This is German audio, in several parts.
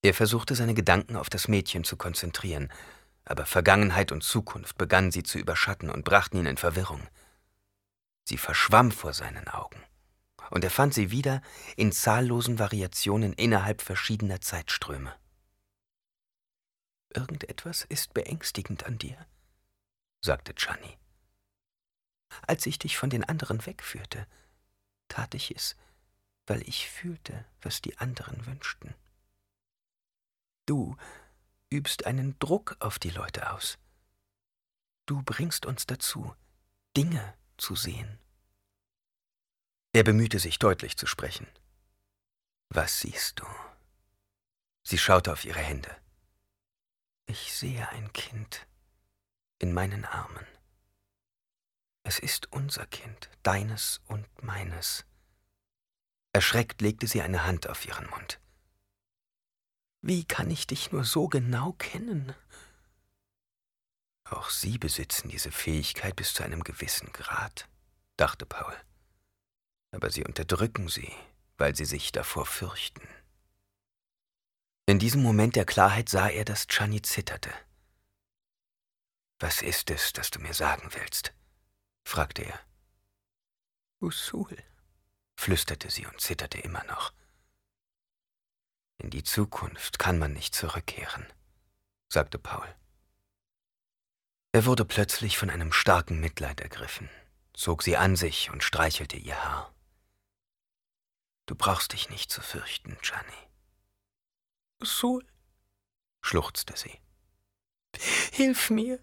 Er versuchte, seine Gedanken auf das Mädchen zu konzentrieren, aber Vergangenheit und Zukunft begannen sie zu überschatten und brachten ihn in Verwirrung. Sie verschwamm vor seinen Augen, und er fand sie wieder in zahllosen Variationen innerhalb verschiedener Zeitströme. »Irgendetwas ist beängstigend an dir«, sagte Chani. »Als ich dich von den anderen wegführte, tat ich es, weil ich fühlte, was die anderen wünschten. Du übst einen Druck auf die Leute aus. Du bringst uns dazu, Dinge zu sehen.« Er bemühte sich, deutlich zu sprechen. »Was siehst du?« Sie schaute auf ihre Hände. »Ich sehe ein Kind in meinen Armen. Es ist unser Kind, deines und meines.« Erschreckt legte sie eine Hand auf ihren Mund. »Wie kann ich dich nur so genau kennen?« »Auch Sie besitzen diese Fähigkeit bis zu einem gewissen Grad«, dachte Paul. »Aber Sie unterdrücken sie, weil Sie sich davor fürchten.« In diesem Moment der Klarheit sah er, dass Chani zitterte. »Was ist es, das du mir sagen willst?« fragte er. »Usul«, flüsterte sie und zitterte immer noch. »In die Zukunft kann man nicht zurückkehren«, sagte Paul. Er wurde plötzlich von einem starken Mitleid ergriffen, zog sie an sich und streichelte ihr Haar. »Du brauchst dich nicht zu fürchten, Chani.« »Usul«, schluchzte sie. »Hilf mir!«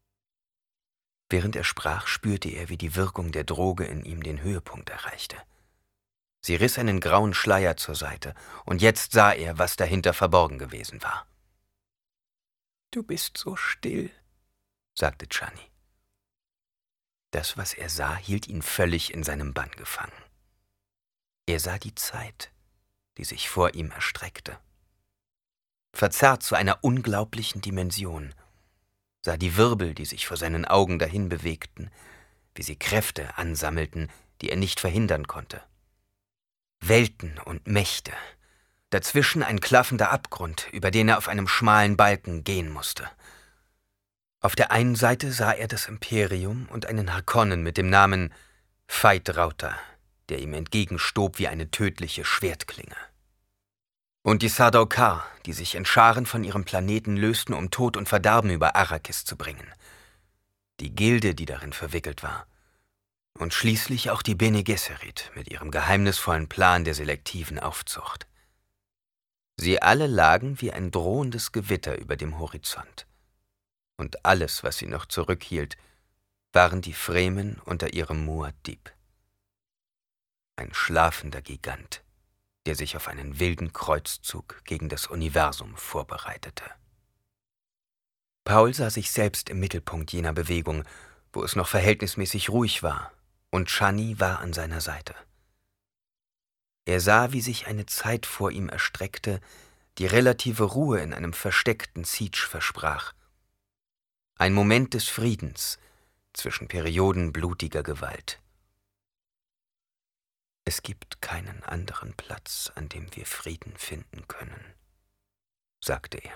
Während er sprach, spürte er, wie die Wirkung der Droge in ihm den Höhepunkt erreichte. Sie riss einen grauen Schleier zur Seite, und jetzt sah er, was dahinter verborgen gewesen war. »Du bist so still«, sagte Chani. Das, was er sah, hielt ihn völlig in seinem Bann gefangen. Er sah die Zeit, die sich vor ihm erstreckte. Verzerrt zu einer unglaublichen Dimension, sah die Wirbel, die sich vor seinen Augen dahin bewegten, wie sie Kräfte ansammelten, die er nicht verhindern konnte. Welten und Mächte, dazwischen ein klaffender Abgrund, über den er auf einem schmalen Balken gehen musste. Auf der einen Seite sah er das Imperium und einen Harkonnen mit dem Namen Feyd-Rautha, der ihm entgegenstob wie eine tödliche Schwertklinge. Und die Sardaukar, die sich in Scharen von ihrem Planeten lösten, um Tod und Verderben über Arrakis zu bringen. Die Gilde, die darin verwickelt war. Und schließlich auch die Bene Gesserit mit ihrem geheimnisvollen Plan der selektiven Aufzucht. Sie alle lagen wie ein drohendes Gewitter über dem Horizont. Und alles, was sie noch zurückhielt, waren die Fremen unter ihrem Muad'Dib. Ein schlafender Gigant, der sich auf einen wilden Kreuzzug gegen das Universum vorbereitete. Paul sah sich selbst im Mittelpunkt jener Bewegung, wo es noch verhältnismäßig ruhig war, und Chani war an seiner Seite. Er sah, wie sich eine Zeit vor ihm erstreckte, die relative Ruhe in einem versteckten Siege versprach. Ein Moment des Friedens zwischen Perioden blutiger Gewalt. »Es gibt keinen anderen Platz, an dem wir Frieden finden können«, sagte er.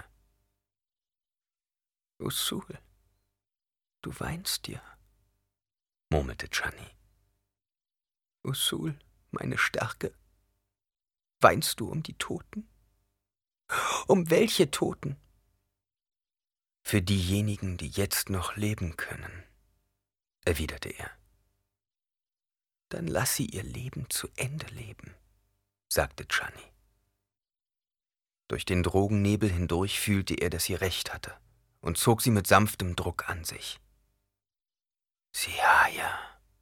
»Usul, du weinst ja«, murmelte Chani. »Usul, meine Stärke, weinst du um die Toten? Um welche Toten?« »Für diejenigen, die jetzt noch leben können«, erwiderte er. »Dann lass sie ihr Leben zu Ende leben«, sagte Chani. Durch den Drogennebel hindurch fühlte er, dass sie recht hatte, und zog sie mit sanftem Druck an sich. »Sihaya.«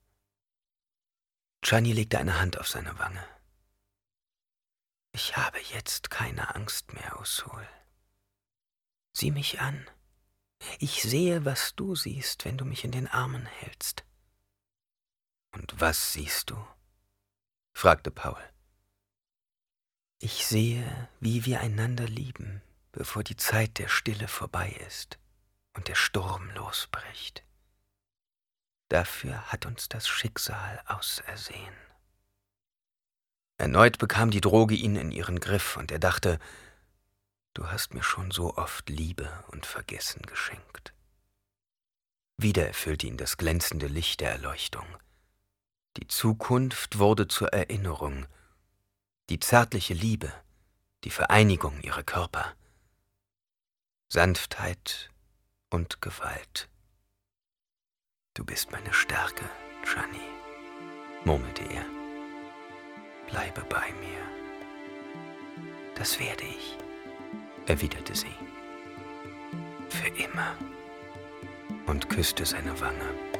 Chani legte eine Hand auf seine Wange. »Ich habe jetzt keine Angst mehr, Usul. Sieh mich an. Ich sehe, was du siehst, wenn du mich in den Armen hältst.« »Und was siehst du?« fragte Paul. »Ich sehe, wie wir einander lieben, bevor die Zeit der Stille vorbei ist und der Sturm losbricht. Dafür hat uns das Schicksal ausersehen.« Erneut bekam die Droge ihn in ihren Griff, und er dachte, Du hast mir schon so oft Liebe und Vergessen geschenkt. Wieder erfüllte ihn das glänzende Licht der Erleuchtung. Die Zukunft wurde zur Erinnerung, die zärtliche Liebe, die Vereinigung ihrer Körper, Sanftheit und Gewalt. Du bist meine Stärke, Gianni, murmelte er. Bleibe bei mir. Das werde ich, erwiderte sie. Für immer. Und küsste seine Wange.